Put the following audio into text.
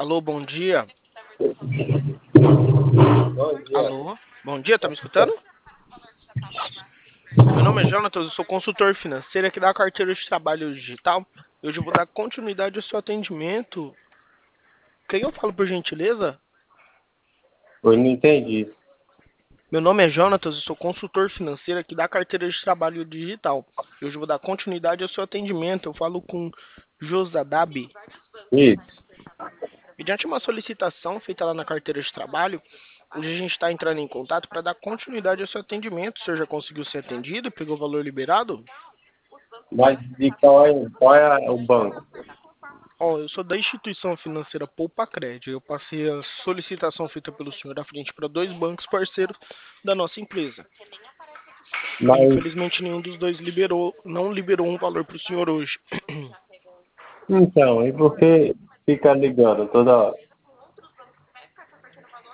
Alô, bom dia. Bom dia. Alô, bom dia, tá me escutando? Meu nome é Jonathan, eu sou consultor financeiro aqui da carteira de trabalho digital. Hoje eu vou dar continuidade ao seu atendimento. Quem eu falo por gentileza? Eu não entendi. Meu nome é Jonathan, eu sou consultor financeiro aqui da carteira de trabalho digital. Hoje eu vou dar continuidade ao seu atendimento. Eu falo com Josadab. Isso. Mediante uma solicitação feita lá na carteira de trabalho, hoje a gente está entrando em contato para dar continuidade ao seu atendimento. O senhor já conseguiu ser atendido? Pegou o valor liberado? Mas de qual é o banco? Ó, eu sou da instituição financeira Poupa Crédito. Eu passei a solicitação feita pelo senhor à frente para dois bancos parceiros da nossa empresa. Mas, Infelizmente, nenhum dos dois não liberou um valor para o senhor hoje. então, e por que fica ligando toda hora?